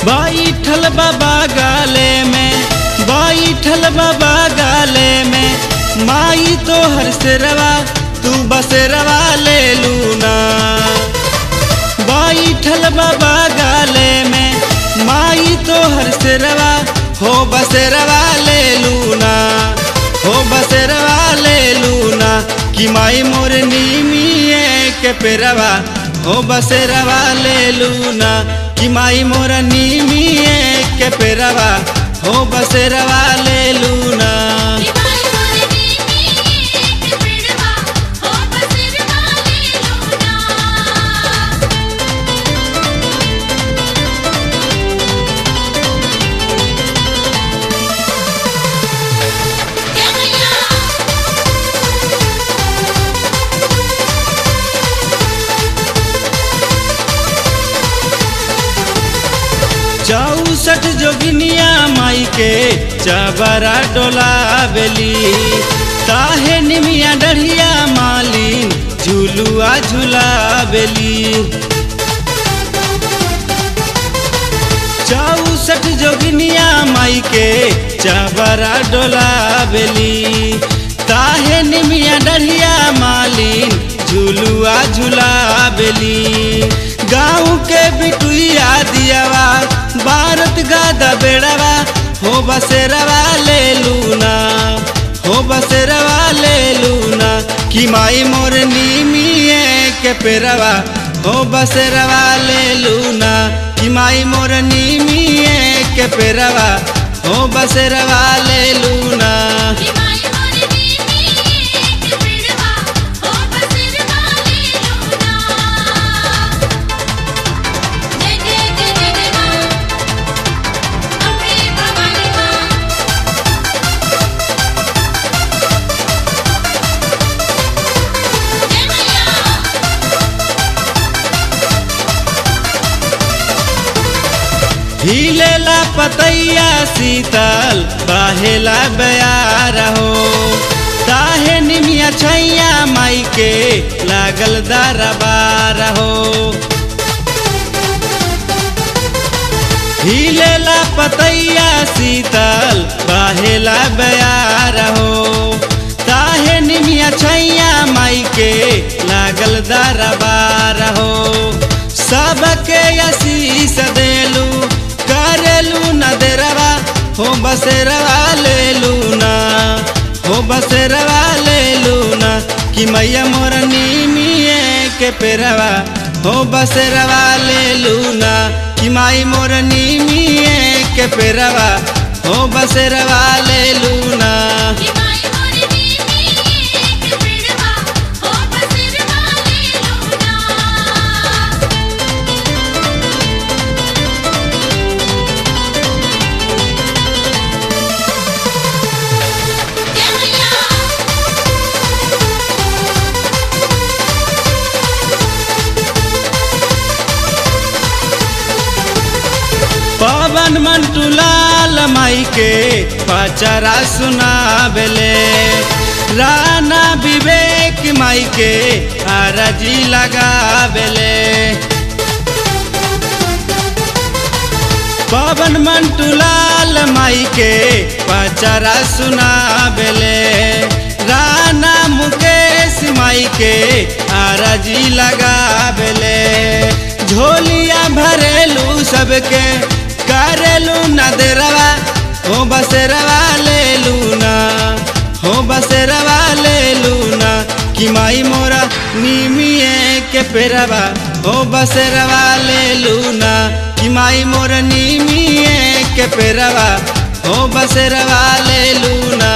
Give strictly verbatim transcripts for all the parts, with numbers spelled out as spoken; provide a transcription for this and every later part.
बैठल बाबा गाले में, बैठल बाबा गाले में, माई तो हर सेरवा तू बसेरवा ले लूना। बैठल बाबा गाले में, माई तो हर सेरवा हो बसेरवा ले लूना, हो बसेरवा ले लूना। कि माई मोर नीमिए के पेरवा हो बसेरवा ले लूना। कि माई मोर नीमिए के पेरवा हो बसेरवा ले लूना। चौसठ जोगिनिया माई के चबरा डोला बेली, ताहे निमिया डढ़िया मालिन झुलुआ झुला बेली। चौसठ जोगिनिया माई के चबरा डोला बेली, ताहे निमिया डढ़िया मालिन झुलुआ झुला बेली। गाँव के बिटुइया दियावा भारत गादा बेड़वा हो बसेरवा ले लूना, हो बसेरवा ले लूना। कि माई मोर नीमिए के पेरवा हो बसेरवा ले लूना। कि माई मोर नीमिए के पेरवा हो बसेरवा ले लूना। हिलेला पतैया शीतल बहेला बयार हो, ताहे निमिया छैया माई के लागल दरबार हो। हिलेला पतैया शीतल बहेला बयार हो, ताहे निमिया छैया माई के लागल दरबार हो। सबके आशीष देलू करेलू न देरवा हो बसेरवा ले लूना, हो बसेरवा ले लूना। कि मैया मोर नीमिए के पेरवा हो बसेरवा ले लूना। कि माई मोर नीमिए के पेरवा हो बसेरवा ले लूना। पवन मंटू लाल माई के पचरा सुनाबेले, राना विवेक माई के आरजी लगाबेले। पवन मंटू लाल माई के पचरा सुनाबेले, राना मुकेश माई के आरजी लगाबेले। झोलिया भरेलू सबके करेलू न देरवा हो बसेरवा ले लूना, हो बसेरवा ले लूना। कि माई मोरा नीमिए के पेरवा हो बसेरवा ले लूना। कि माई मोरा नीमिए के पेरवा हो बसेरवा ले लूना।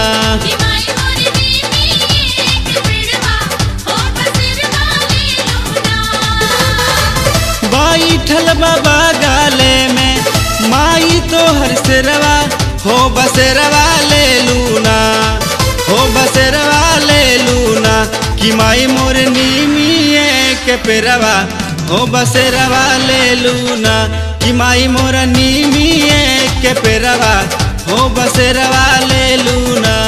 बैठल बाबा गाले में, माई तो हर सेरवा हो बसेरवा ले लूना, हो बसेरवा ले लूना। कि माई मोर नीमिए के पेरवा हो बसेरवा ले लूना। कि माई मोर नीमिए के पेरवा हो बसेरवा ले लूना।